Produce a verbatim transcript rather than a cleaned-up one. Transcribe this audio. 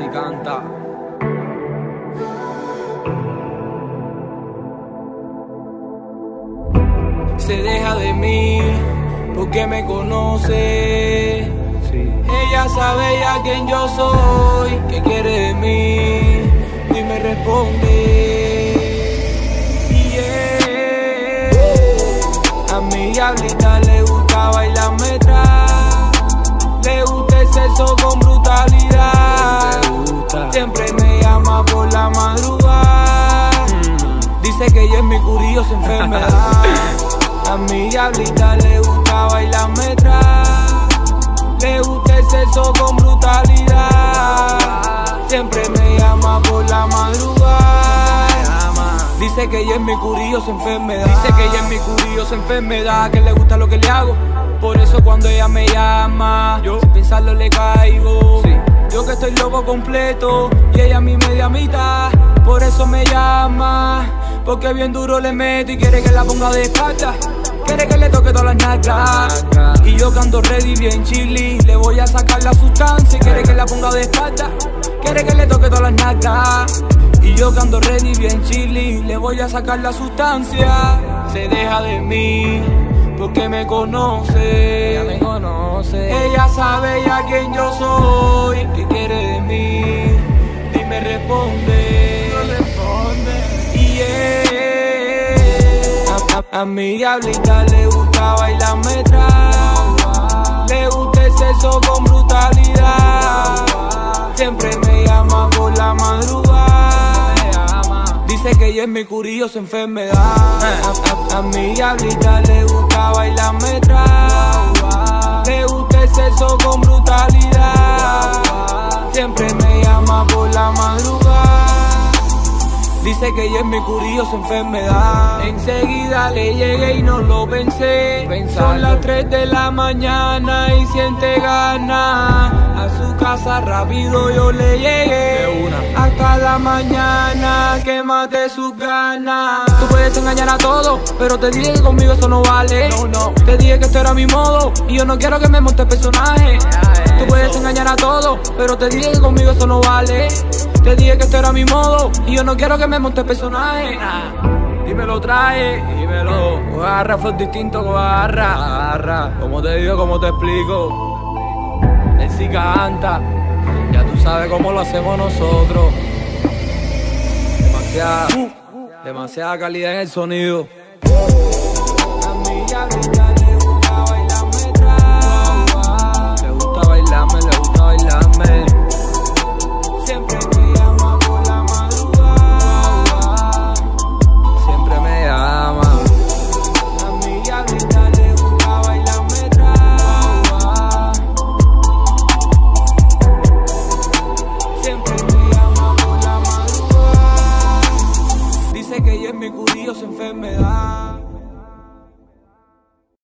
Si canta. Se deja de mí porque me conoce. Sí. Ella sabe ya quién yo soy, qué quiere de mí y me responde. Yeah. A mi diablita le gusta bailar metra, le gusta el sexo con brutalidad. Siempre me llama por la madrugada, mm. dice que ella es mi curiosa enfermedad. A mi diablita le gusta bailar metra, le gusta el sexo con brutalidad. Siempre me llama por la madrugada, dice que ella es mi curiosa enfermedad. Dice que ella es mi curiosa enfermedad, que le gusta lo que le hago. Por eso cuando ella me llama, yo sin pensarlo le caigo, sí. Yo que estoy loco completo y ella mi media mitad. Por eso me llama, porque bien duro le meto y quiere que la ponga de espalda. Quiere que le toque todas las nalgas, y yo que ando ready bien chilly, le voy a sacar la sustancia. Quiere que la ponga de espalda, quiere que le toque todas las nalgas, y yo que ando ready bien chilly, le voy a sacar la sustancia. Se deja de mí porque me conoce. Ella me conoce. Ella sabe ya quién yo soy, qué quiere de mí y me responde. Me responde. Yeah. A, a, a mi diablita le gusta bailar metra, le gusta el sexo con brutalidad. Siempre me llama por la madrugada, dice que ella es mi curiosa enfermedad. A, a, a mi diablita le gusta bailar metra, le gusta el sexo con brutalidad. Siempre me llama por la madrugada, dice que ella es mi curiosa enfermedad. Enseguida le llegué y no lo pensé. Pensando. Son las tres de la mañana y siente ganas. A su casa rápido yo le llegué, una. Hasta la mañana que mate sus ganas. Tú puedes engañar a todos, pero te dije que conmigo eso no vale. No, no. Te dije que esto era mi modo y yo no quiero que me monte el personaje. Tú puedes engañar a todos, pero te dije que conmigo eso no vale. Te dije que esto era mi modo y yo no quiero que me monte el personaje. Dímelo, trae, dímelo. Agarra fue distinto, agarra, agarra. Como te digo, como te explico. Él sí canta, ya tú sabes cómo lo hacemos nosotros. Demasiada, demasiada calidad en el sonido. A mí ya